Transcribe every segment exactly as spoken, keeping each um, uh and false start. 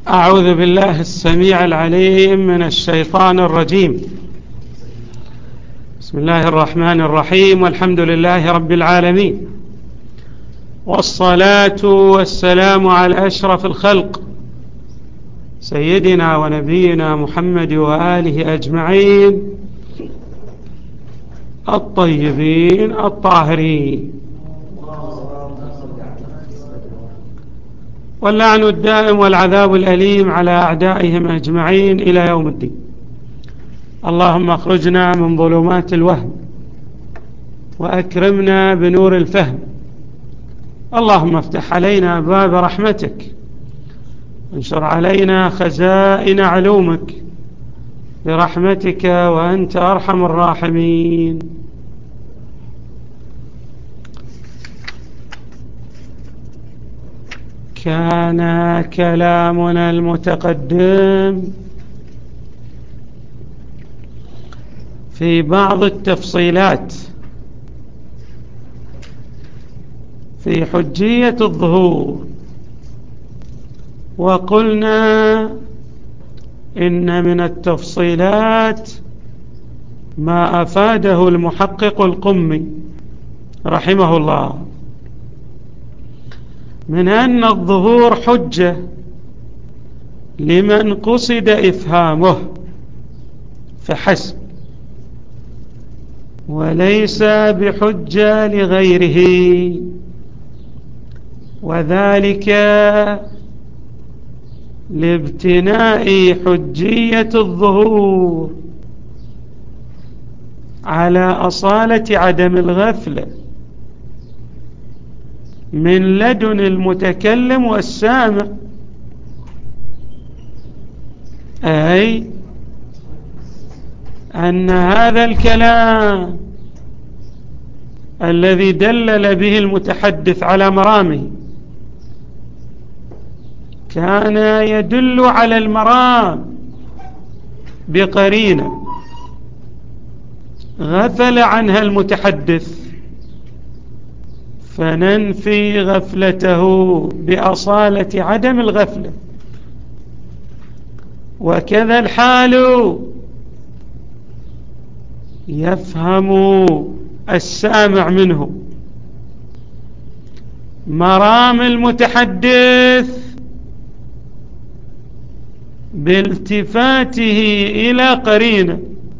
أعوذ بالله السميع العليم من الشيطان الرجيم. بسم الله الرحمن الرحيم، والحمد لله رب العالمين، والصلاة والسلام على أشرف الخلق سيدنا ونبينا محمد وآله أجمعين الطيبين الطاهرين، واللعن الدائم والعذاب الأليم على أعدائهم أجمعين إلى يوم الدين. اللهم اخرجنا من ظلمات الوهم وأكرمنا بنور الفهم. اللهم افتح علينا باب رحمتك، وانشر علينا خزائن علومك برحمتك وأنت أرحم الراحمين. كان كلامنا المتقدم في بعض التفصيلات في حجية الظهور، وقلنا إن من التفصيلات ما أفاده المحقق القمي رحمه الله من أن الظهور حجة لمن قصد إفهامه فحسب، وليس بحجة لغيره، وذلك لابتناء حجية الظهور على أصالة عدم الغفلة من لدن المتكلم والسامع، أي أن هذا الكلام الذي دلل به المتحدث على مرامه كان يدل على المرام بقرينة غفل عنها المتحدث، فننفي غفلته بأصالة عدم الغفلة. وكذا الحال يفهم السامع منه مرام المتحدث بالتفاته إلى قرينة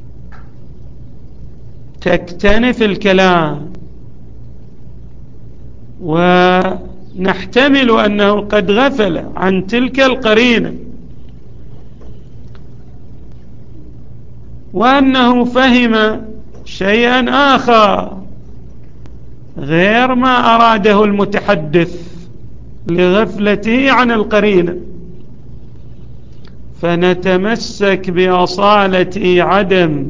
تكتنف الكلام، ونحتمل أنه قد غفل عن تلك القرينة، وأنه فهم شيئا آخر غير ما أراده المتحدث لغفلته عن القرينة، فنتمسك بأصالة عدم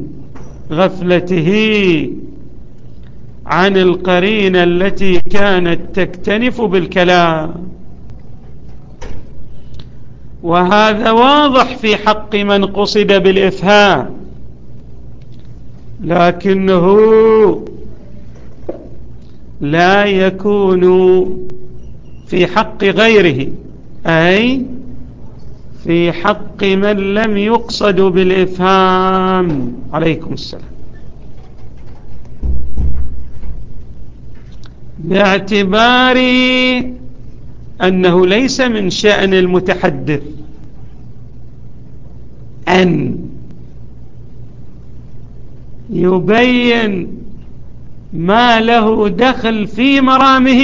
غفلته عن القرينة التي كانت تكتنف بالكلام. وهذا واضح في حق من قصد بالإفهام، لكنه لا يكون في حق غيره، أي في حق من لم يقصد بالإفهام. عليكم السلام. باعتبار أنه ليس من شأن المتحدث أن يبين ما له دخل في مرامه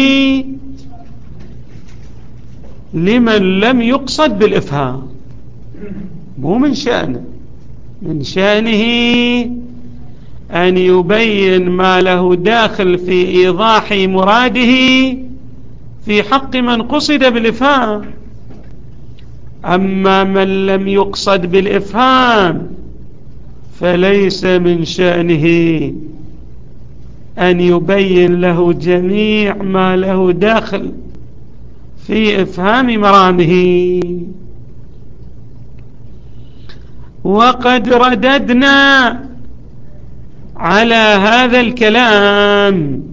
لمن لم يقصد بالإفهام، مو من شأنه. من شأنه أن يبين ما له داخل في إيضاح مراده في حق من قصد بالإفهام. أما من لم يقصد بالإفهام فليس من شأنه أن يبين له جميع ما له داخل في إفهام مرامه. وقد رددنا على هذا الكلام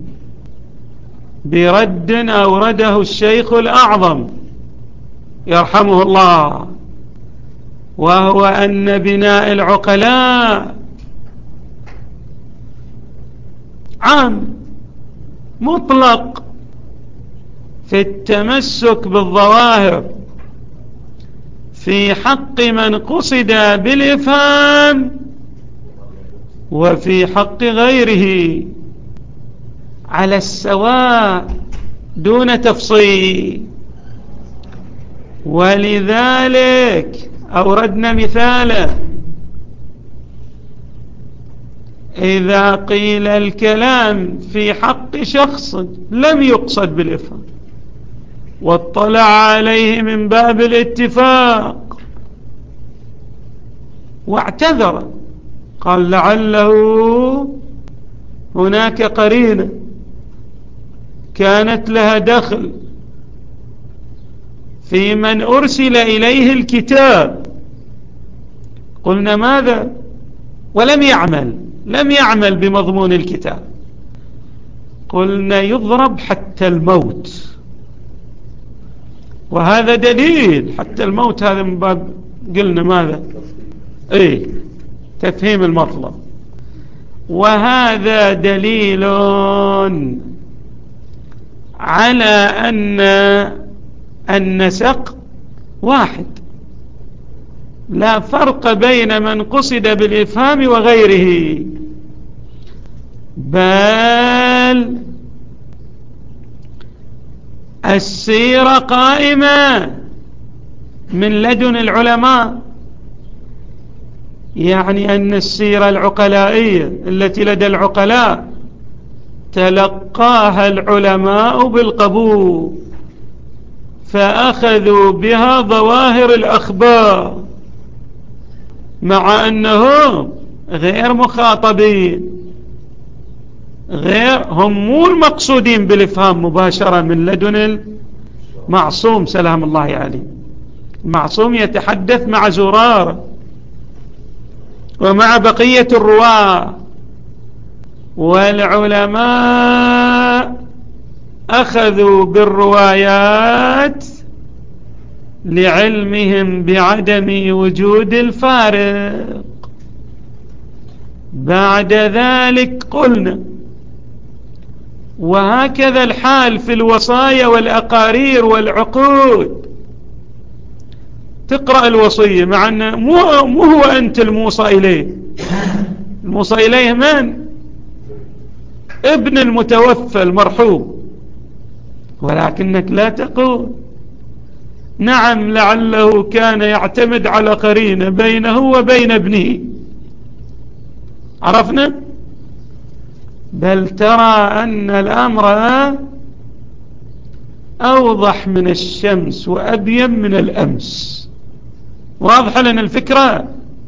برد أورده الشيخ الأعظم يرحمه الله وهو أن بناء العقلاء عام مطلق في التمسك بالظواهر في حق من قصد بالإفهام وفي حق غيره على السواء دون تفصيل. ولذلك أوردنا مثالا: إذا قيل الكلام في حق شخص لم يقصد بالإفهام واطلع عليه من باب الاتفاق واعتذر، قال لعله هناك قرينة كانت لها دخل في من أرسل إليه الكتاب، قلنا ماذا؟ ولم يعمل لم يعمل بمضمون الكتاب، قلنا يضرب حتى الموت. وهذا دليل حتى الموت، هذا من باب قلنا ماذا؟ ايه تفهيم المطلب. وهذا دليل على أن النسق واحد، لا فرق بين من قصد بالإفهام وغيره، بل السيرة قائمة من لدن العلماء، يعني أن السيرة العقلائية التي لدى العقلاء تلقاها العلماء بالقبول، فأخذوا بها ظواهر الأخبار مع أنهم غير مخاطبين، غير هم مو المقصودين بالإفهام مباشرة من لدن المعصوم سلام الله عليه. المعصوم يتحدث مع زرار ومع بقية الرواة، والعلماء أخذوا بالروايات لعلمهم بعدم وجود الفارق. بعد ذلك قلنا وهكذا الحال في الوصايا والأقارير والعقود. تقرأ الوصية مع أنه مو, مو هو أنت الموصى إليه، الموصى إليه من؟ ابن المتوفى المرحوم، ولكنك لا تقول نعم لعله كان يعتمد على قرينة بينه وبين ابنه، عرفنا؟ بل ترى أن الأمر أوضح من الشمس وأبين من الأمس. واضح لنا الفكرة؟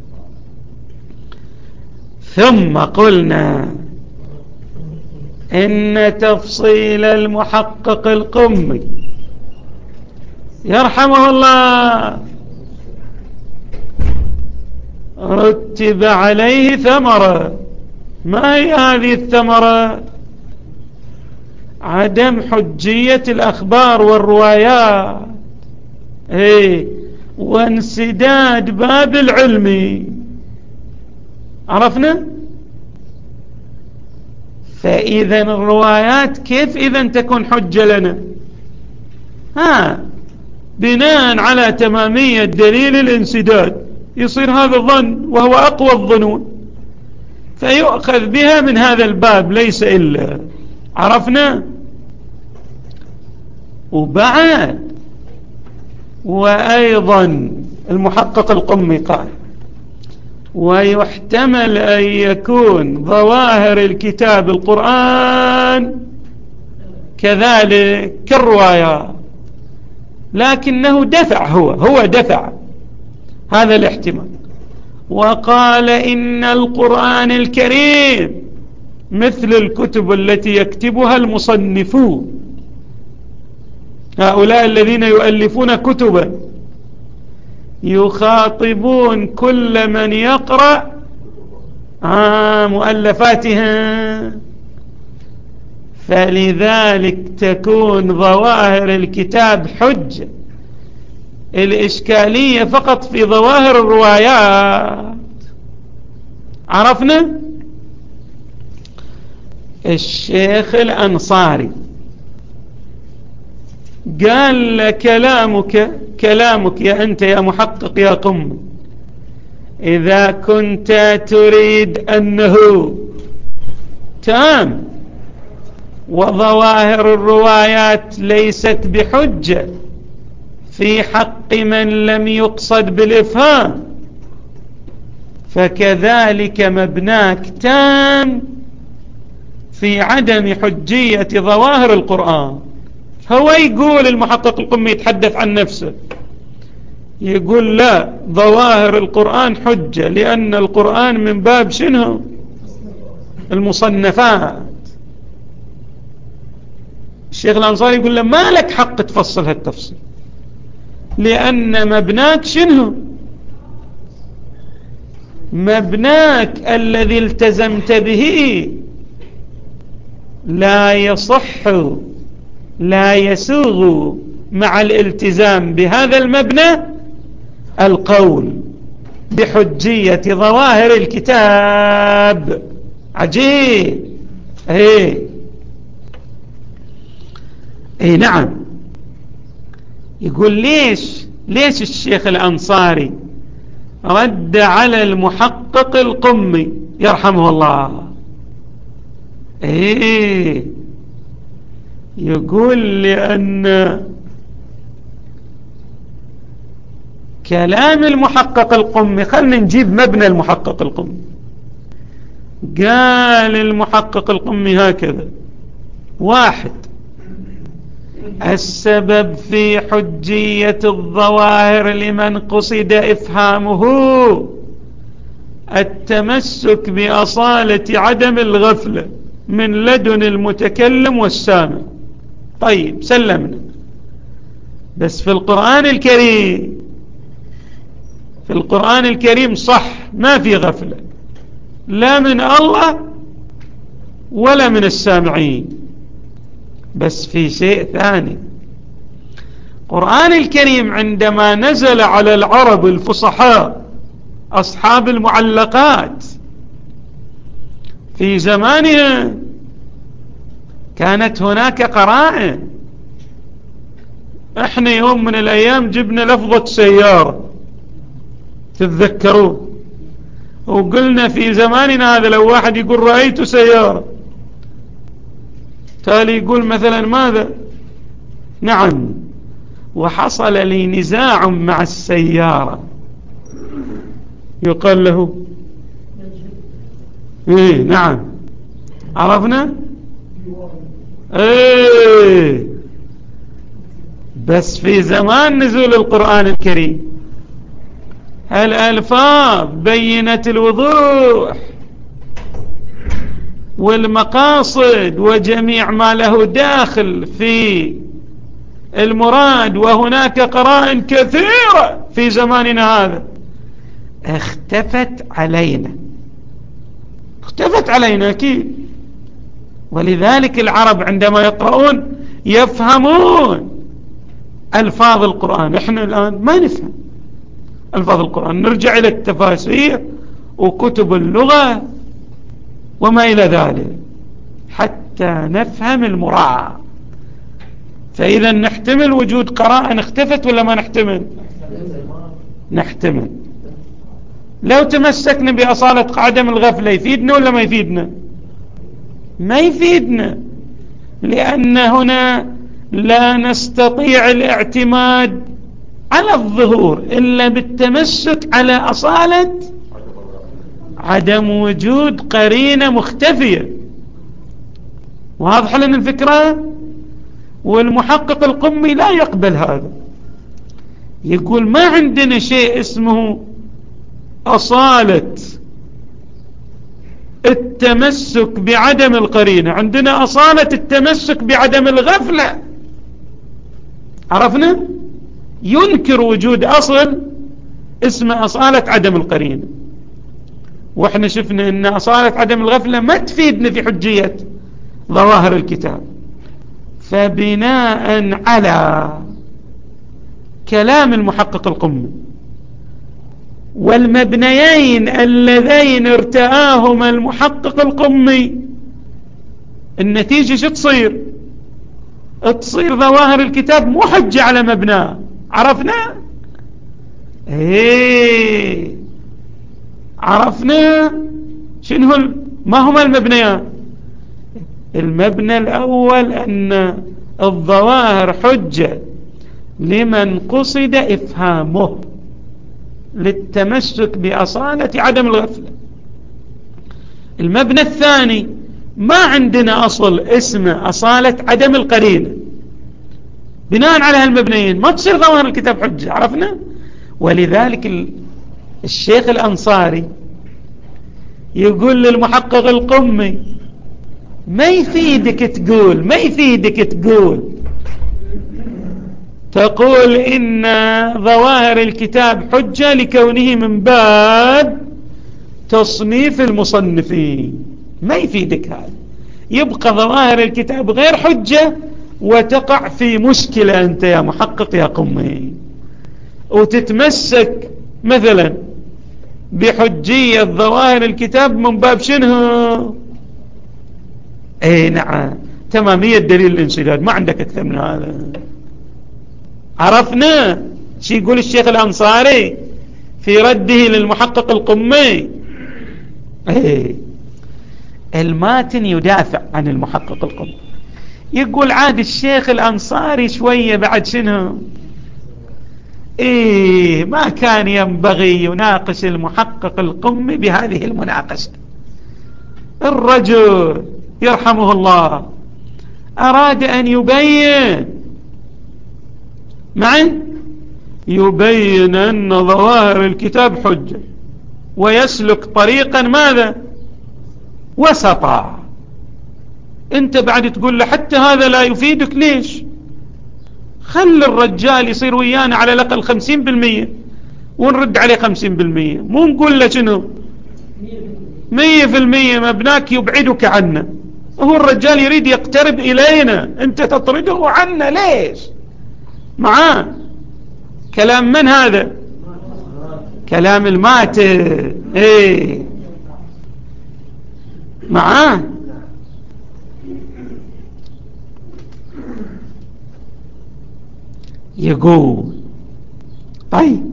ثم قلنا إن تفصيل المحقق القمي يرحمه الله رتب عليه ثمرة. ما هي هذه الثمرة؟ عدم حجية الأخبار والروايات، ايه وانسداد باب العلم، عرفنا؟ فإذا الروايات كيف إذا تكون حجة لنا؟ ها بناء على تمامية دليل الانسداد يصير هذا الظن وهو أقوى الظنون، فيؤخذ بها من هذا الباب ليس إلا، عرفنا؟ وبعد وأيضا المحقق القمي قال ويحتمل أن يكون ظواهر الكتاب القرآن كذلك كالروايات، لكنه دفع هو هو دفع هذا الاحتمال، وقال إن القرآن الكريم مثل الكتب التي يكتبها المصنفون، هؤلاء الذين يؤلفون كتبا يخاطبون كل من يقرأ آه مؤلفاتها، فلذلك تكون ظواهر الكتاب حجة الإشكالية فقط في ظواهر الروايات. عرفنا؟ الشيخ الأنصاري قال كلامك كلامك يا أنت يا محقق يا قم، إذا كنت تريد أنه تام وظواهر الروايات ليست بحجة في حق من لم يقصد بالإفهام، فكذلك مبناك تام في عدم حجية ظواهر القرآن. هو يقول المحقق القمي يتحدث عن نفسه، يقول لا، ظواهر القرآن حجة، لأن القرآن من باب شنو؟ المصنفات. الشيخ الأنصاري يقول له ما لك حق تفصل هالتفصيل، لأن مبناك شنو؟ مبناك الذي التزمت به لا يصح لا يسوغ مع الالتزام بهذا المبنى القول بحجية ظواهر الكتاب. عجيب. ايه ايه نعم. يقول ليش ليش الشيخ الأنصاري رد على المحقق القمي يرحمه الله؟ ايه يقول لأن كلام المحقق القمي، خلنا نجيب مبنى المحقق القمي. قال المحقق القمي هكذا: واحد، السبب في حجية الظواهر لمن قصد إفهامه التمسك بأصالة عدم الغفلة من لدن المتكلم والسامع. طيب سلمنا، بس في القرآن الكريم في القرآن الكريم صح ما في غفلة لا من الله ولا من السامعين، بس في شيء ثاني. القرآن الكريم عندما نزل على العرب الفصحاء أصحاب المعلقات في زمانها كانت هناك قرائن. احنا يوم من الأيام جبنا لفظة سيارة، تتذكرون؟ وقلنا في زماننا هذا لو واحد يقول رأيت سيارة، تالي يقول مثلا ماذا؟ نعم، وحصل لي نزاع مع السيارة، يقال له ايه نعم. عرفنا؟ ايه بس في زمان نزول القرآن الكريم الألفاظ بينت الوضوح والمقاصد وجميع ما له داخل في المراد، وهناك قرائن كثيرة في زماننا هذا اختفت علينا اختفت علينا أكيد. ولذلك العرب عندما يقرؤون يفهمون ألفاظ القرآن، احنا الآن ما نفهم ألفاظ القرآن، نرجع إلى التفاسير وكتب اللغة وما إلى ذلك حتى نفهم المراد. فإذا نحتمل وجود قرائن اختفت ولا ما نحتمل؟ نحتمل. لو تمسكنا بأصالة عدم الغفلة يفيدنا ولا ما يفيدنا؟ ما يفيدنا، لأن هنا لا نستطيع الاعتماد على الظهور إلا بالتمسك على أصالة عدم وجود قرينة مختفية. واضح لنا الفكرة؟ والمحقق القمي لا يقبل هذا، يقول ما عندنا شيء اسمه أصالة التمسك بعدم القرينة، عندنا أصالة التمسك بعدم الغفلة. عرفنا؟ ينكر وجود أصل اسمه أصالة عدم القرينة، وإحنا شفنا أن أصالة عدم الغفلة ما تفيدنا في حجية ظواهر الكتاب. فبناء على كلام المحقق القمي والمبنيين اللذين ارتآهما المحقق القمي، النتيجة شو تصير؟ تصير ظواهر الكتاب مو حجة على مبناه. عرفنا؟ ايه عرفنا شنو ال... ما هما المبنيان؟ المبنى الأول أن الظواهر حجة لمن قصد إفهامه للتمسك بأصالة عدم الغفلة. المبنى الثاني ما عندنا أصل اسمه أصالة عدم القرينة، بناء على هالمبنيين ما تصير ظواهر الكتاب حجة. عرفنا؟ ولذلك الشيخ الأنصاري يقول للمحقق القمي ما يفيدك تقول ما يفيدك تقول تقول إن ظواهر الكتاب حجة لكونه من باب تصنيف المصنفين. ما يفيدك هذا، يبقى ظواهر الكتاب غير حجة وتقع في مشكلة أنت يا محقق يا قمي، وتتمسك مثلا بحجية ظواهر الكتاب من باب شنو؟ اي نعم تمامية دليل الانسداد، ما عندك أكثر من هذا. عرفنا شي يقول الشيخ الأنصاري في رده للمحقق القمي؟ ايه الماتن يدافع عن المحقق القمي، يقول عاد الشيخ الأنصاري شوية بعد شنو ايه ما كان ينبغي يناقش المحقق القمي بهذه المناقشة. الرجل يرحمه الله أراد أن يبين معي يبين أن ظواهر الكتاب حجة ويسلك طريقا ماذا وسطا. انت بعد تقول له حتى هذا لا يفيدك. ليش؟ خلي الرجال يصير ويانا على الأقل خمسين بالمية ونرد عليه خمسين بالمية، مو نقول له شنو مية في المية مبناك يبعدك عنا. هو الرجال يريد يقترب إلينا، أنت تطرده عنا. ليش؟ معاه كلام من هذا؟ كلام المات. ايه معاه يقول طيب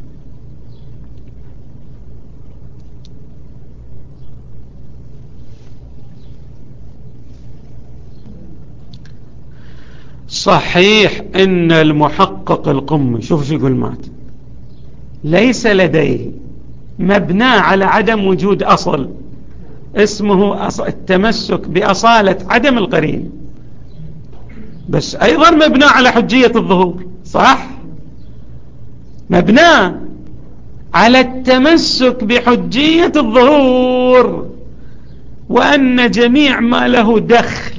صحيح ان المحقق القمي شوف شو يقول مات ليس لديه مبنى على عدم وجود أصل اسمه أص... التمسك بأصالة عدم القرين، بس أيضا مبنى على حجية الظهور. صح؟ مبنى على التمسك بحجية الظهور، وأن جميع ما له دخل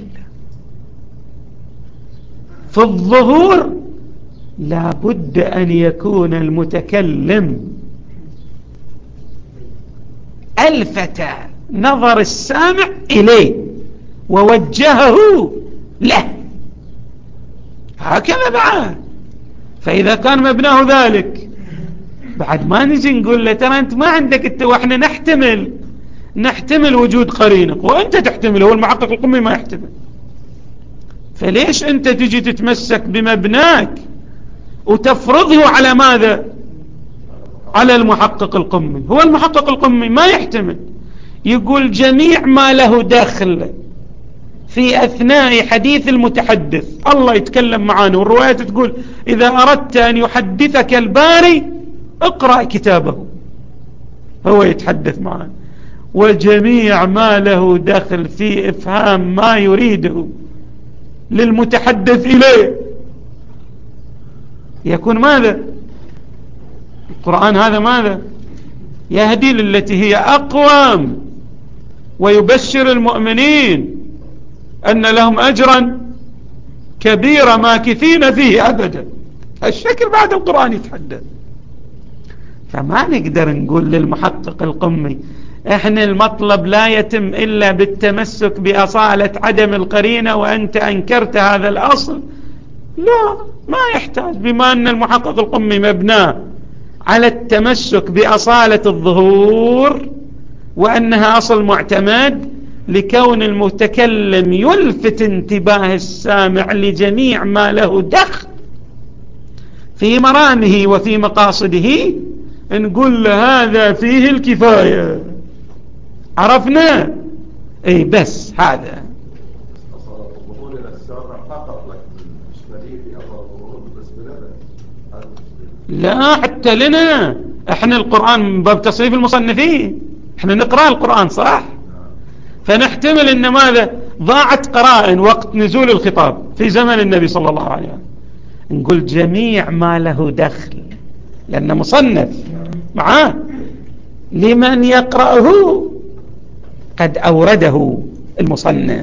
في الظهور لا بد أن يكون المتكلم ألفت نظر السامع إليه ووجهه له، هكذا بعد. فإذا كان مبناه ذلك بعد ما نجي نقول له ترى أنت ما عندك انت، وإحنا نحتمل نحتمل وجود قرينك وأنت تحتمل، هو المحقق القمي ما يحتمل. فليش أنت تجي تتمسك بمبناك وتفرضه على ماذا؟ على المحقق القمي. هو المحقق القمي ما يحتمل، يقول جميع ما له دخل في أثناء حديث المتحدث. الله يتكلم معانا والرواية تقول إذا أردت أن يحدثك الباري اقرأ كتابه، هو يتحدث معانا. وجميع ما له دخل في إفهام ما يريده للمتحدث إليه يكون ماذا؟ القرآن هذا ماذا؟ يهدي للتي هي أقوم ويبشر المؤمنين أن لهم أجرا كبيرا ماكثين فيه أبدا. الشكل بعد القرآن يتحدث. فما نقدر نقول للمحقق القمي احنا المطلب لا يتم إلا بالتمسك بأصالة عدم القرينة وأنت أنكرت هذا الأصل. لا ما يحتاج، بما أن المحقق القمي مبناه على التمسك بأصالة الظهور وأنها أصل معتمد، لكون المتكلم يلفت انتباه السامع لجميع ما له دخل في مرامه وفي مقاصده، نقول له هذا فيه الكفاية. عرفنا؟ اي بس هذا لا حتى لنا احنا القرآن من باب تصنيف المصنفين، احنا نقرأ القرآن صح، فنحتمل ان ماذا ضاعت قرائن وقت نزول الخطاب في زمن النبي صلى الله عليه وسلم، نقول جميع ما له دخل لأنه مصنف معاه لمن يقرأه قد أورده المصنف.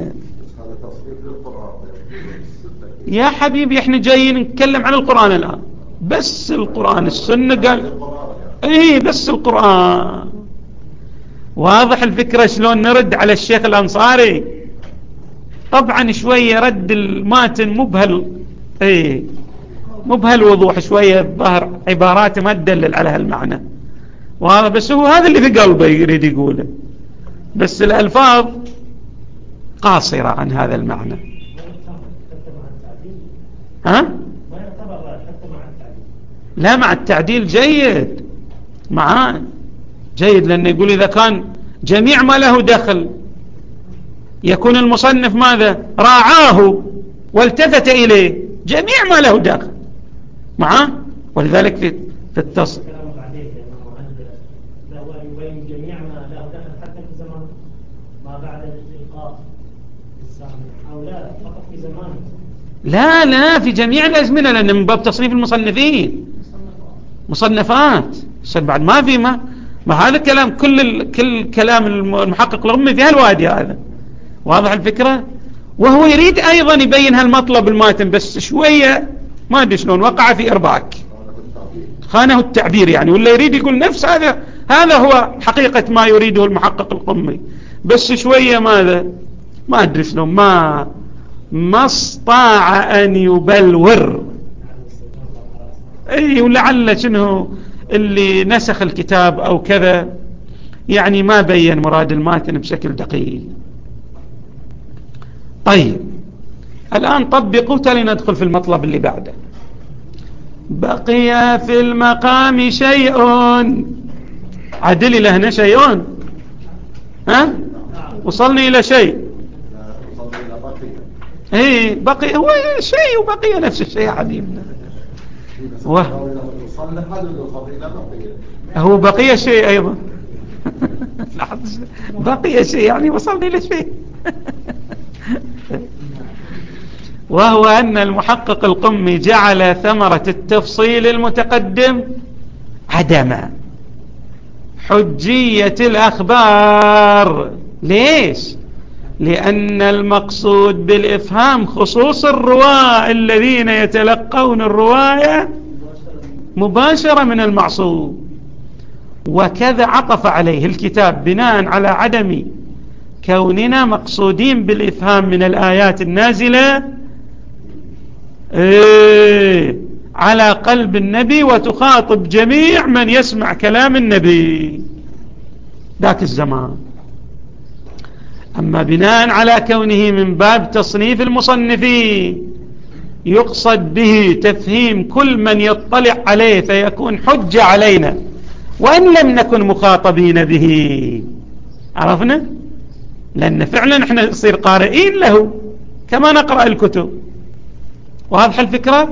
يا حبيبي احنا جايين نتكلم عن القرآن الآن، بس القرآن. السنة قال ايه بس القرآن. واضح الفكرة شلون نرد على الشيخ الأنصاري؟ طبعا شوية رد الماتن مبهل، ايه مبهل وضوح شوية، الظاهر عباراته ما تدلل على هالمعنى، وهذا بس هو هذا اللي في قلبه يريد يقوله، بس الألفاظ قاصرة عن هذا المعنى. ها؟ لا مع التعديل جيد، معاه جيد، لأنه يقول إذا كان جميع ما له دخل يكون المصنف ماذا راعاه والتفت إليه، جميع ما له دخل معاه، ولذلك في في التص لا لا في جميع الأزمنة، لأن من باب تصنيف المصنفين مصنفات بعد ما في ما, ما هذا الكلام كل ال... كل كلام المحقق القمي في هالوادي هذا. واضح الفكرة؟ وهو يريد أيضا يبين هالمطلب الماتن، بس شوية ما أدري شلون وقع في إرباك، خانه التعبير يعني، ولا يريد يقول نفس هذا هذا هو حقيقة ما يريده المحقق القمي، بس شوية ماذا ما أدري شلون ما ما استطاع أن يبلور. أي ولعل شنو اللي نسخ الكتاب أو كذا، يعني ما بين مراد الماتن بشكل دقيق. طيب الآن طبقوا، تالي ندخل في المطلب اللي بعده. بقي في المقام شيء، عدل إلى هنا شيء، ها وصلني إلى شيء، ايه بقي هو شيء وبقي نفس الشيء يا حبيبنا، و... هو بقي شيء أيضا بقي شيء يعني وصلني إلى شيء وهو أن المحقق القمي جعل ثمرة التفصيل المتقدم عدم حجية الأخبار. ليش؟ لأن المقصود بالإفهام خصوص الرواة الذين يتلقون الرواية مباشرة من المعصوم، وكذا عطف عليه الكتاب بناء على عدم كوننا مقصودين بالإفهام من الآيات النازلة إيه على قلب النبي وتخاطب جميع من يسمع كلام النبي ذاك الزمان. أما بناء على كونه من باب تصنيف المصنفين يقصد به تفهيم كل من يطلع عليه فيكون حجة علينا وإن لم نكن مخاطبين به. عرفنا؟ لأن فعلا احنا نصير قارئين له كما نقرأ الكتب. واضح الفكرة؟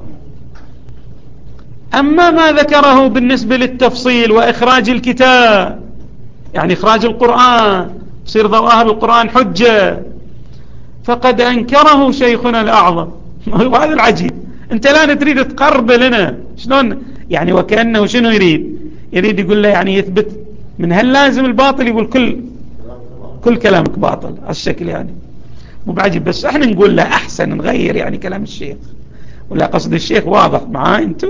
أما ما ذكره بالنسبة للتفصيل وإخراج الكتاب، يعني إخراج القرآن يصير ظواهر القرآن حجة، فقد أنكره شيخنا الأعظم. وهذا العجيب، أنت الآن تريد تقرب لنا شلون يعني، وكأنه شنو يريد يريد يقول له يعني يثبت من هل لازم الباطل، يقول كل كل كلامك باطل الشكل يعني مو بعجيب. بس احنا نقول له أحسن نغير يعني كلام الشيخ، ولا قصد الشيخ واضح معاه انتم،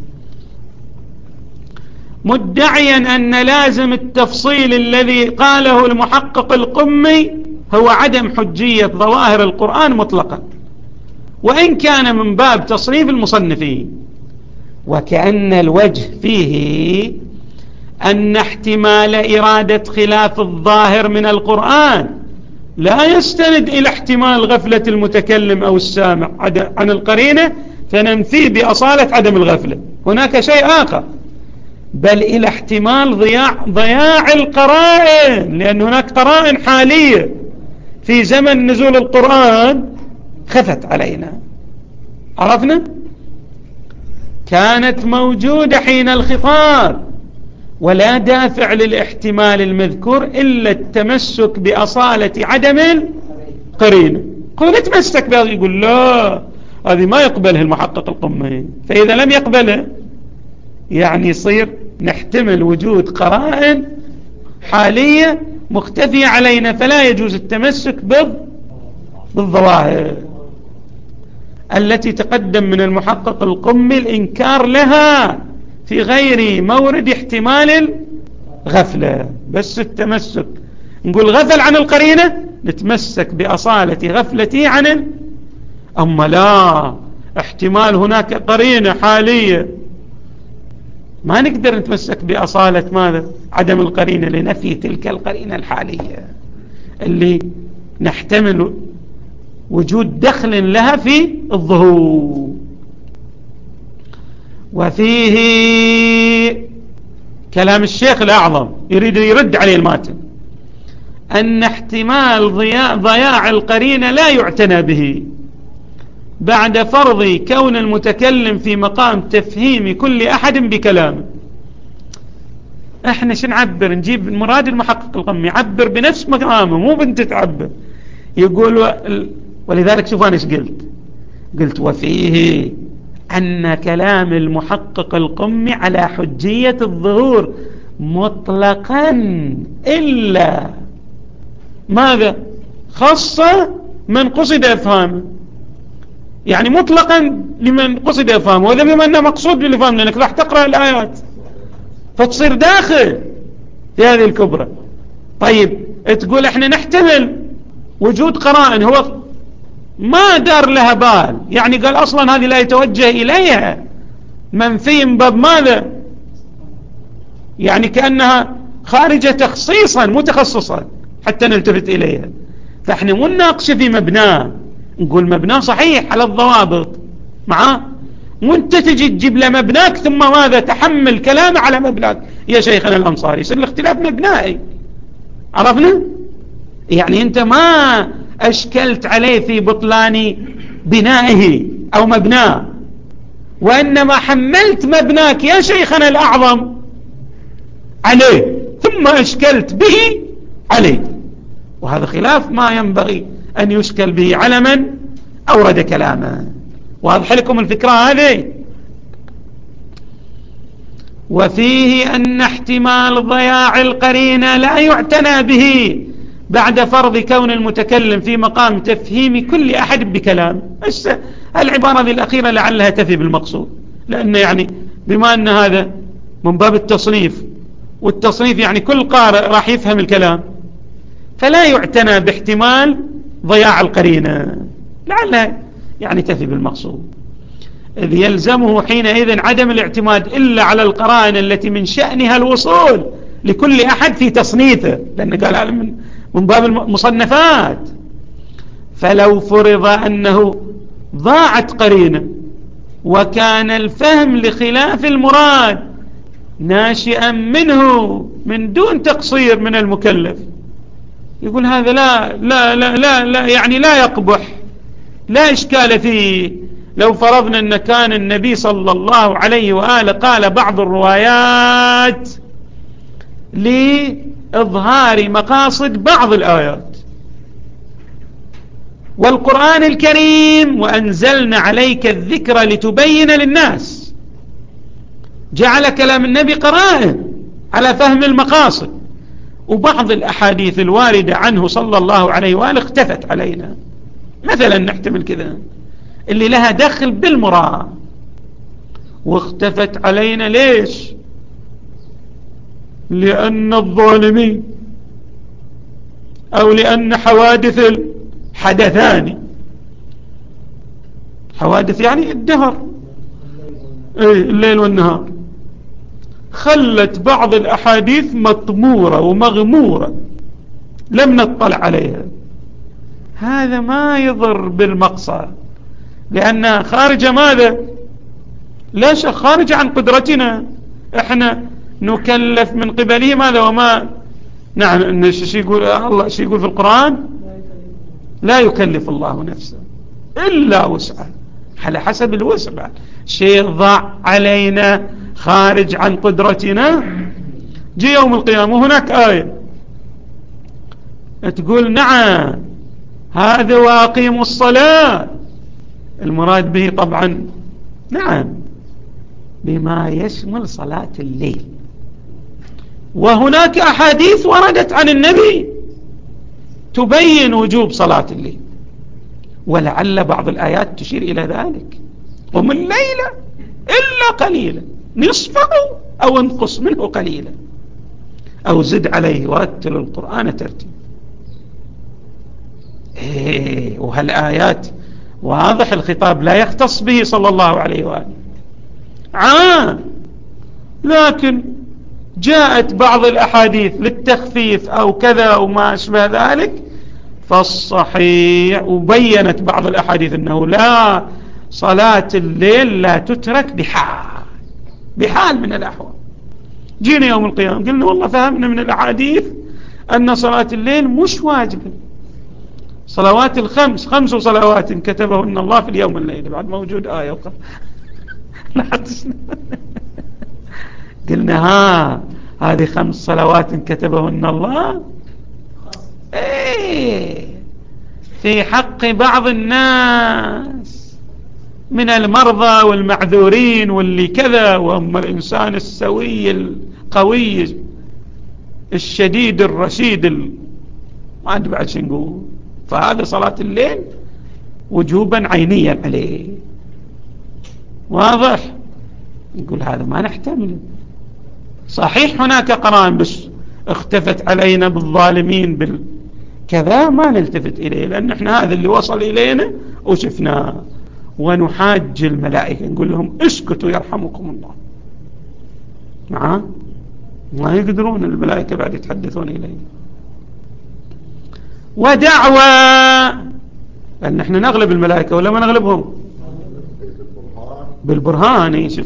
مدعيا أن لازم التفصيل الذي قاله المحقق القمي هو عدم حجية ظواهر القرآن مطلقا، وإن كان من باب تصنيف المصنفين. وكأن الوجه فيه أن احتمال إرادة خلاف الظاهر من القرآن لا يستند إلى احتمال غفلة المتكلم أو السامع عن القرينة فننفيه بأصالة عدم الغفلة، هناك شيء آخر، بل إلى احتمال ضياع, ضياع القرائن، لأن هناك قرائن حالية في زمن نزول القرآن خفت علينا، عرفنا؟ كانت موجودة حين الخطاب، ولا دافع للاحتمال المذكور إلا التمسك بأصالة عدم القرينة. قل اتمسك بهذا، يقول لا هذه ما يقبلها المحقق القمي، فإذا لم يقبله يعني يصير نحتمل وجود قرائن حالية مختفية علينا، فلا يجوز التمسك بالظواهر التي تقدم من المحقق القمي الإنكار لها في غير مورد احتمال الغفلة، بس التمسك نقول غفل عن القرينة نتمسك بأصالة غفلته عن ال... أما لا احتمال هناك قرينة حالية ما نقدر نتمسك بأصالة ماذا؟ عدم القرينة لنفي تلك القرينة الحالية اللي نحتمل وجود دخل لها في الظهور. وفيه كلام الشيخ الأعظم يريد يرد عليه الماتن أن احتمال ضياع, ضياع القرينة لا يعتنى به بعد فرض كون المتكلم في مقام تفهيم كل أحد بكلامه. احنا شو نعبر؟ نجيب مراد المحقق القمي يعبر بنفس مقامه، مو بنت تعبر. يقول و... ولذلك شوف أنا ايش قلت قلت وفيه أن كلام المحقق القمي على حجية الظهور مطلقا إلا ماذا؟ خاصة من قصد إفهامه، يعني مطلقا لمن قصد إفهامه، وإذا بما أنه مقصود بالإفهام لأنك راح تقرأ الآيات فتصير داخل في هذه الكبرى. طيب تقول احنا نحتمل وجود قرائن هو ما دار لها بال، يعني قال أصلا هذه لا يتوجه إليها منفي من باب ماذا؟ يعني كأنها خارجة تخصيصا متخصصا حتى نلتفت إليها. فاحنا مو نناقش في مبناه، نقول مبناه صحيح على الضوابط معاه، وانت تجي تجيب له مبناك ثم ماذا؟ تحمل كلامه على مبناك يا شيخنا الأنصاري، يصير الاختلاف مبنائي، عرفنا؟ يعني انت ما أشكلت عليه في بطلان بنائه أو مبناه، وإنما حملت مبناك يا شيخنا الأعظم عليه ثم أشكلت به عليه، وهذا خلاف ما ينبغي أن يشكل به على من أورد كلامه. واضح لكم الفكرة هذه؟ وفيه أن احتمال ضياع القرينة لا يعتنى به بعد فرض كون المتكلم في مقام تفهيم كل أحد بكلام. العبارة ذي الأخيرة لعلها تفي بالمقصود، لأن يعني بما أن هذا من باب التصنيف، والتصنيف يعني كل قارئ راح يفهم الكلام، فلا يعتنى باحتمال ضياع القرينة، لعلها يعني تفي بالمقصود، إذ يلزمه حينئذ عدم الاعتماد إلا على القرائن التي من شأنها الوصول لكل أحد في تصنيفه، لأن قال من من باب المصنفات. فلو فرض أنه ضاعت قرينة وكان الفهم لخلاف المراد ناشئا منه من دون تقصير من المكلف، يقول هذا لا لا لا لا, لا يعني لا يقبح، لا إشكال فيه. لو فرضنا أن كان النبي صلى الله عليه وآله قال بعض الروايات لإظهار مقاصد بعض الآيات، والقرآن الكريم وأنزلنا عليك الذكر لتبين للناس جعل كلام النبي قرائن على فهم المقاصد، وبعض الأحاديث الواردة عنه صلى الله عليه وآله اختفت علينا، مثلا نحتمل كذا اللي لها دخل بالمراد واختفت علينا. ليش؟ لأن الظالمين أو لأن حوادث الحدثان حوادث يعني الدهر، ايه الليل والنهار، خلت بعض الأحاديث مطمورة ومغمورة لم نطلع عليها. هذا ما يضر بالمقصى، لأنها خارجة ماذا؟ لا شك خارجة عن قدرتنا، احنا نكلف من قبله ماذا وما. نعم، شو يقول الله، شو يقول في القرآن؟ لا يكلف الله نفسا إلا وسعها، على حسب الوسع. شيء ضع علينا خارج عن قدرتنا، جي يوم القيامة وهناك آية تقول نعم هذا وأقيموا الصلاة، المراد به طبعا نعم بما يشمل صلاة الليل. وهناك أحاديث وردت عن النبي تبين وجوب صلاة الليل، ولعل بعض الآيات تشير إلى ذلك. قم الليل إلا قليلا نصفه أو انقص منه قليلا أو زد عليه ورتل القرآن ترتيلا. إيه، وهالآيات واضح الخطاب لا يختص به صلى الله عليه وآله عام، لكن جاءت بعض الأحاديث للتخفيف أو كذا وما أشبه ذلك، فالصحيح وبينت بعض الأحاديث أنه لا، صلاة الليل لا تترك بحال بحال من الأحوال. جينا يوم القيامة قلنا والله فهمنا من الأحاديث أن صلاة الليل مش واجبة، صلوات الخمس خمس صلوات كتبهن الله في اليوم والليل، بعد موجود آية وقف قلنا ها هذه خمس صلوات كتبهن الله ايه في حق بعض الناس من المرضى والمعذورين واللي كذا، وهم الإنسان السوي القوي الشديد الرشيد ال... ما عندي بعد شو نقول. فهذا صلاة الليل وجوبا عينيا عليه، واضح. نقول هذا ما نحتمل. صحيح هناك قرائن بس اختفت علينا بالظالمين بالكذا ما نلتفت إليه، لأن احنا هذا اللي وصل إلينا وشفناه. ونحاج الملائكة نقول لهم اسكتوا يرحمكم الله، معاه ما يقدرون الملائكة بعد يتحدثون إلينا. ودعوة، لأن احنا نغلب الملائكة ولا ما نغلبهم بالبرهان يشوف.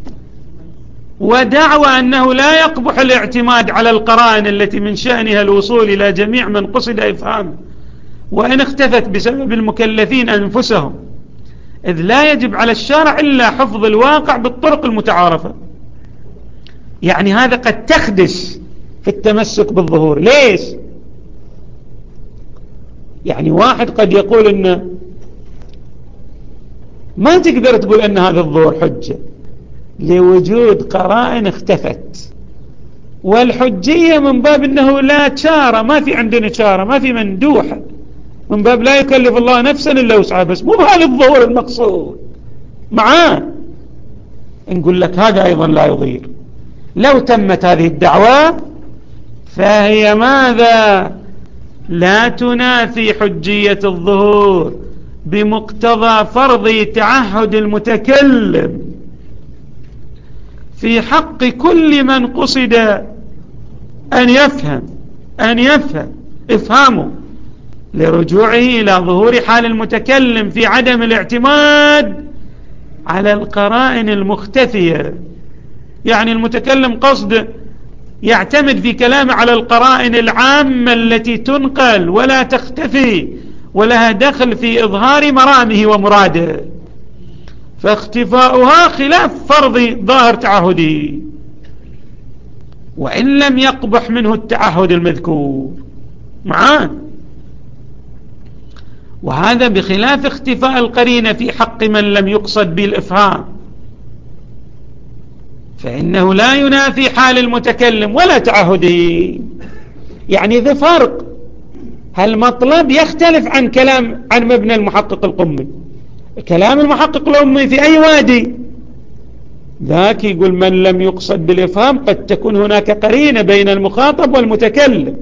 ودعوى أنه لا يقبح الاعتماد على القرائن التي من شأنها الوصول إلى جميع من قصد إفهامه، وإن اختفت بسبب المكلفين أنفسهم، إذ لا يجب على الشارع إلا حفظ الواقع بالطرق المتعارفة. يعني هذا قد تخدش في التمسك بالظهور. ليش؟ يعني واحد قد يقول إنه ما تقدر تقول أن هذا الظهور حجة لوجود قرائن اختفت، والحجية من باب أنه لا تشارة، ما في عندنا تشارة، ما في مندوحة، من باب لا يكلف الله نفسا إلا وسعها، بس مو بهذا الظهور المقصود معاه. نقول لك هذا أيضا لا يضير. لو تمت هذه الدعوة فهي ماذا؟ لا تنافي حجية الظهور بمقتضى فرض تعهد المتكلم في حق كل من قصد أن يفهم أن يفهم إفهامه لرجوعه إلى ظهور حال المتكلم في عدم الاعتماد على القرائن المختفية. يعني المتكلم قصد يعتمد في كلامه على القرائن العامة التي تنقل ولا تختفي ولها دخل في إظهار مرامه ومراده، فاختفاؤها خلاف فرض ظاهر تعهده، وإن لم يقبح منه التعهد المذكور معاه. وهذا بخلاف اختفاء القرينة في حق من لم يقصد بالإفهام، فإنه لا ينافي حال المتكلم ولا تعهده. يعني ذا فرق، هالمطلب يختلف عن كلام عن مبنى المحقق القمي. كلام المحقق القمي في أي وادي ذاك يقول من لم يقصد بالإفهام قد تكون هناك قرينة بين المخاطب والمتكلم،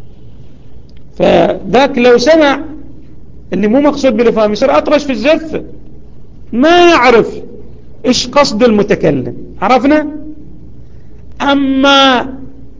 فذاك لو سمع اللي مو مقصود بالإفهام يصير أطرش في الزفة، ما يعرف إيش قصد المتكلم. عرفنا؟ أما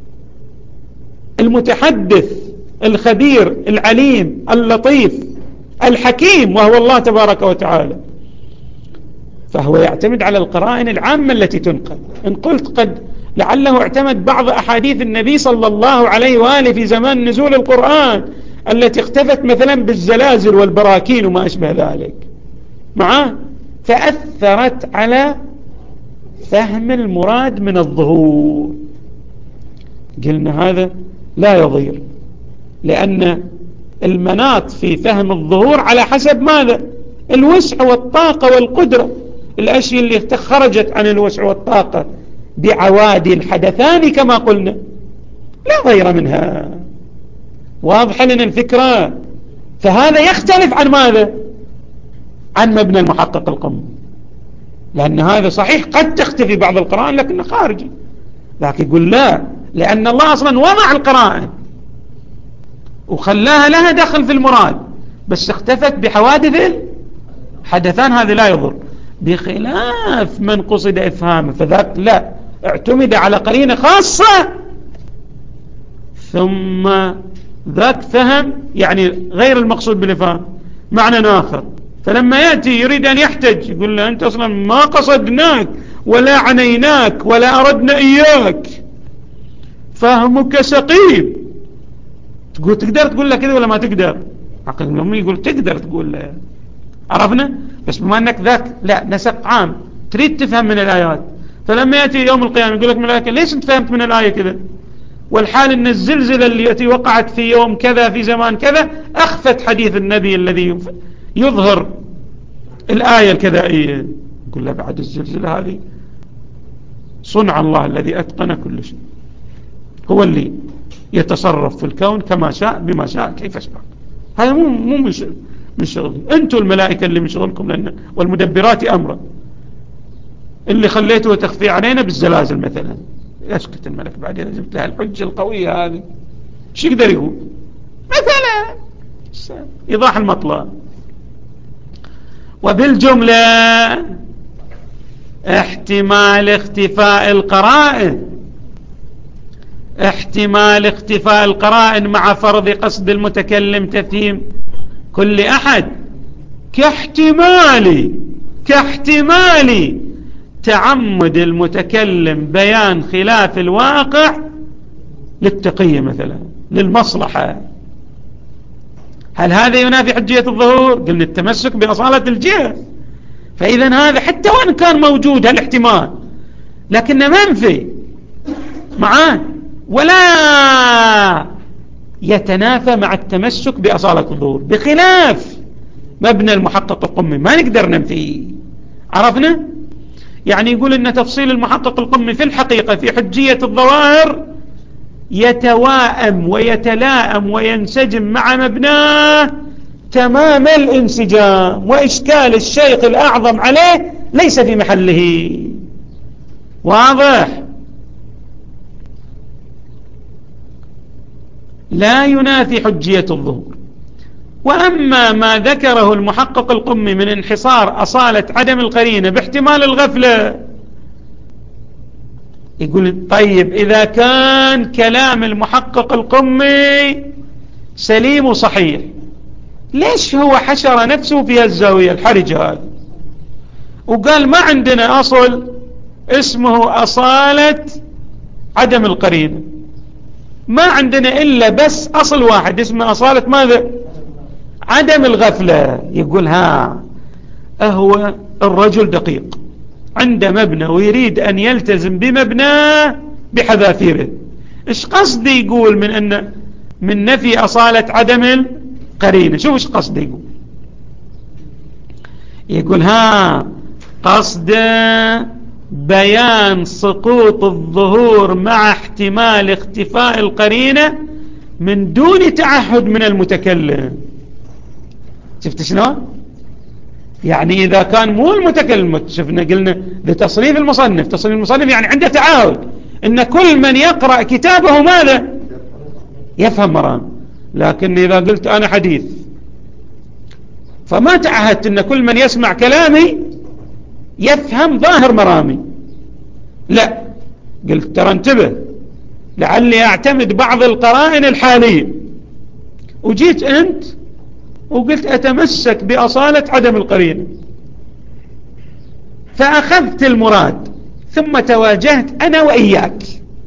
المتحدث الخبير العليم اللطيف الحكيم وهو الله تبارك وتعالى، فهو يعتمد على القرائن العامة التي تنقل. إن قلت قد لعله اعتمد بعض أحاديث النبي صلى الله عليه وآله في زمان نزول القرآن التي اختفت مثلا بالزلازل والبراكين وما أشبه ذلك معه، فأثرت على فهم المراد من الظهور. قلنا هذا لا يضير، لأن المناط في فهم الظهور على حسب ماذا؟ الوسع والطاقة والقدرة. الأشياء اللي خرجت عن الوسع والطاقة بعوادي الحدثان كما قلنا لا غير منها. واضح لنا الفكرة؟ فهذا يختلف عن ماذا؟ عن مبنى المحقق القم، لأن هذا صحيح قد تختفي بعض القرائن لكنه خارجي، لكن يقول لا، لأن الله أصلا وضع القرائن وخلاها لها دخل في المراد، بس اختفت بحوادث الحدثان، هذا لا يضر، بخلاف من قصد إفهامه فذاك لا، اعتمد على قرينة خاصة ثم ذاك فهم يعني غير المقصود بالإفهام معنى آخر. فلما يأتي يريد أن يحتج يقول له أنت أصلا ما قصدناك ولا عنيناك ولا أردنا إياك، فهمك سقيم. تقول تقدر تقول له كذا ولا ما تقدر؟ عقل لما يقول تقدر تقول له. عرفنا؟ بس بما أنك ذاك لا نسق عام تريد تفهم من الآيات، فلما يأتي يوم القيامة يقول لك ملائكة ليش انت فهمت من الآية كذا، والحال أن الزلزلة التي وقعت في يوم كذا في زمان كذا أخفت حديث النبي الذي يظهر الآية الكذائية. يقول له بعد الزلزلة هذه صنع الله الذي أتقن كل شيء، هو اللي يتصرف في الكون كما شاء بما شاء كيف شاء. هذا مو مو من شغل من شغل أنتم الملائكة اللي من شغلكم، لأن والمدبرات أمرا اللي خليته تخفي علينا بالزلازل مثلا. يسكت الملك بعدين جبت لها الحجة القوية هذه، شو يقدر يقول مثلا؟ إيضاح المطلب. وبالجملة احتمال اختفاء القرائن احتمال اختفاء القرائن مع فرض قصد المتكلم تفهيم كل أحد كاحتمال كاحتمال تعمد المتكلم بيان خلاف الواقع للتقية مثلا للمصلحة. هل هذا ينافي حجية الظهور؟ قلنا التمسك بأصالة الجهة، فإذا هذا حتى وإن كان موجود هالاحتمال لكنه منفي معاه ولا يتنافى مع التمسك بأصالة الظهور، بخلاف مبنى المحقق القمي ما نقدر ننفيه. عرفنا؟ يعني يقول إن تفصيل المحقق القمي في الحقيقة في حجية الظواهر يتواءم ويتلائم وينسجم مع مبناه تمام الانسجام، وإشكال الشيخ الأعظم عليه ليس في محله. واضح؟ لا ينافي حجية الظهور. وأما ما ذكره المحقق القمي من انحصار أصالة عدم القرينة باحتمال الغفلة، يقول طيب إذا كان كلام المحقق القمي سليم وصحيح ليش هو حشر نفسه في الزاوية الحرجة هذه وقال ما عندنا أصل اسمه أصالة عدم القرينة، ما عندنا إلا بس أصل واحد اسمه أصالة ماذا؟ عدم الغفلة. يقول ها أهو الرجل دقيق عند مبنى ويريد أن يلتزم بمبناه بحذافيره، إيش قصد يقول من أن من نفي أصالة عدم القرينة؟ شوف إيش قصد يقول. يقول ها قصد بيان سقوط الظهور مع احتمال اختفاء القرينة من دون تعهد من المتكلم. شفت شنو؟ يعني إذا كان مو المتكلم، شفنا قلنا لتصريف المصنف، تصريف المصنف يعني عنده تعهد إن كل من يقرأ كتابه ماذا؟ يفهم مرام. لكن إذا قلت أنا حديث فما تعهدت إن كل من يسمع كلامي يفهم ظاهر مرامي. لا، قلت ترى انتبه، لعلي أعتمد بعض القرائن الحالية، وجيت أنت وقلت أتمسك بأصالة عدم القرينة، فأخذت المراد ثم تواجهت أنا وإياك،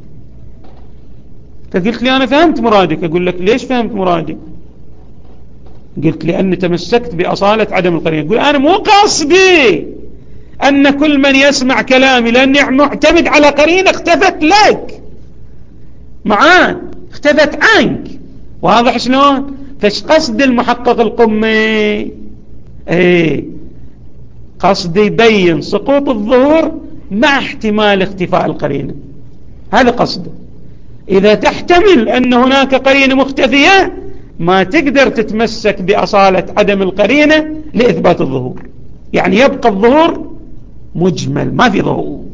فقلت لي أنا فهمت مرادك. أقول لك ليش فهمت مرادي؟ قلت لأني تمسكت بأصالة عدم القرينة. أقول أنا مو قصدي أن كل من يسمع كلامي لأني معتمد على قرينة اختفت لك معان، اختفت عنك. واضح شلون؟ فايش قصد المحقق القمي؟ ايه، قصد يبين سقوط الظهور مع احتمال اختفاء القرينة، هذا قصده. إذا تحتمل أن هناك قرينة مختفية ما تقدر تتمسك بأصالة عدم القرينة لإثبات الظهور، يعني يبقى الظهور مجمل ما في ظهور.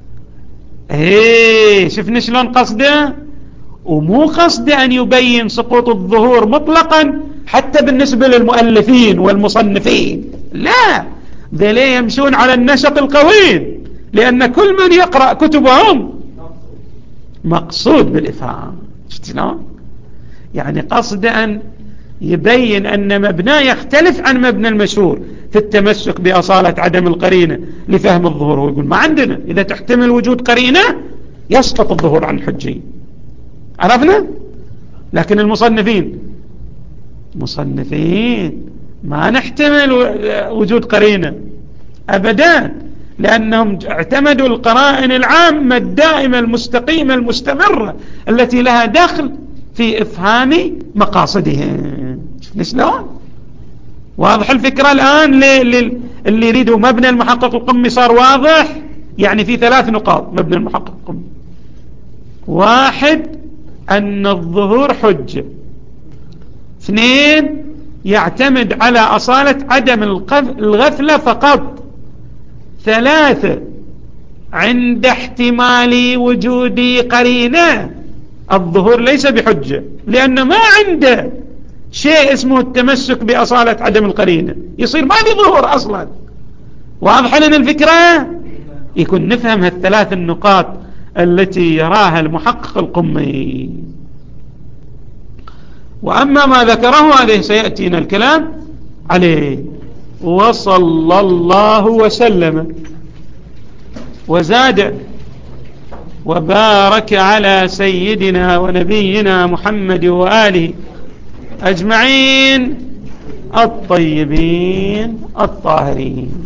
ايه، شفنا شلون قصده؟ ومو قصده أن يبين سقوط الظهور مطلقا حتى بالنسبة للمؤلفين والمصنفين، لا، ذلك يمشون على النشط القويم، لأن كل من يقرأ كتبهم مقصود بالإفهام. شلون؟ يعني قصد أن يبين أن مبناه يختلف عن مبنى المشهور في التمسك بأصالة عدم القرينة لفهم الظهور. ويقول ما عندنا، إذا تحتمل وجود قرينة يسقط الظهور عن الحجية. عرفنا؟ لكن المصنفين مصنفين ما نحتمل وجود قرينة أبدا، لأنهم اعتمدوا القرائن العامة الدائمة المستقيمة المستمرة التي لها دخل في إفهام مقاصدهم. شفنا شلون؟ واضح الفكرة الآن؟ اللي يريدوا مبنى المحقق القمي صار واضح. يعني في ثلاث نقاط مبنى المحقق القمي: واحد، أن الظهور حجة. اثنين، يعتمد على أصالة عدم الغفلة فقط. ثلاثة، عند احتمال وجود قرينة الظهور ليس بحجة، لأن ما عنده شيء اسمه التمسك بأصالة عدم القرينة، يصير ما في ظهور أصلا. واضح لنا الفكرة؟ يكون نفهم هالثلاث النقاط التي يراها المحقق القمي. وأما ما ذكره هذه سيأتينا الكلام عليه. وصلى الله وسلم وزاد وبارك على سيدنا ونبينا محمد وآله أجمعين الطيبين الطاهرين.